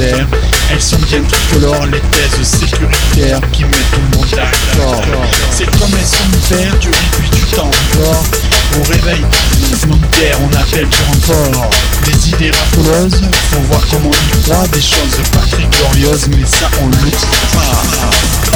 clair. Elles sont bien tricolores, les thèses sécuritaires qui mettent tout le monde d'accord. C'est comme un somnifère, tu ris puis tu t'endors. Au réveil, manque d'air, on appelle du renfort. Des idées raffoleuses, faut voir comment on y croit. Des choses pas très glorieuses, mais ça on le dit pas.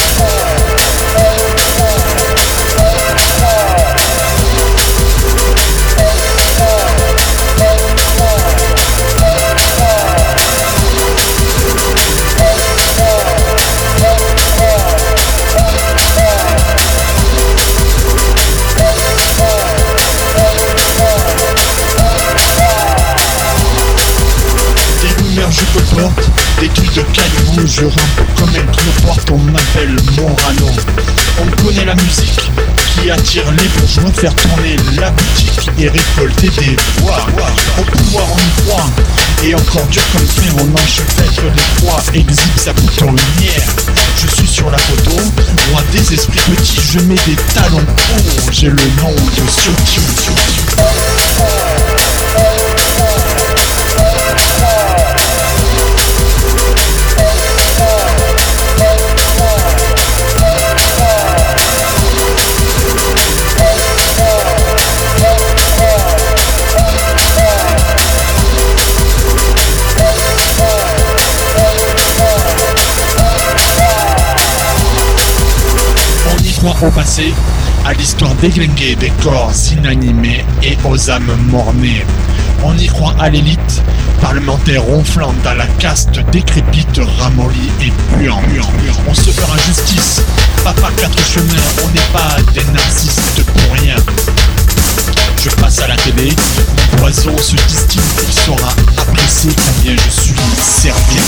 Je colporte des trucs de cailloux, je rampe comme un cloporte, on m'appelle Morano. On connaît la musique qui attire les bourgeois, faire tourner la boutique et récolter des voix. Au pouvoir on y croit, et encore dur comme fer, on enchevêtre les croix, exhibe sa boutonnière. Je suis sur la photo, roi des esprits petits, je mets des talons hauts, j'ai le nom de Surtiu. Au passé, à l'histoire déglinguée des corps inanimés et aux âmes mornées. On y croit à l'élite, parlementaire ronflante, à la caste décrépite, ramollie et puant. On se fera justice, pas par quatre chemins, on n'est pas des narcissistes pour rien. Je passe à la télé, mon poison se distille, il saura apprécier combien je suis servi.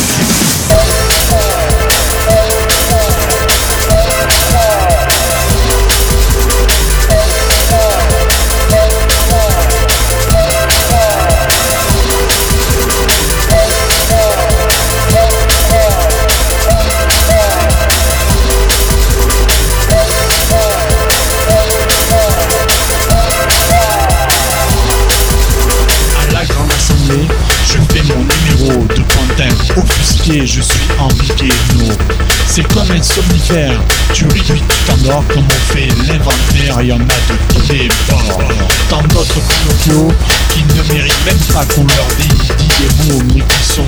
Je fais mon numéro de pantin offusqué, je suis Henri Guénaud. C'est comme un somnifère, tu ris puis tu t'endors. Comme on fait l'inventaire, y en a de tous les bords. Tant d'autres Pinocchio qui ne méritent même pas qu'on leur dit des mots, mais qui sont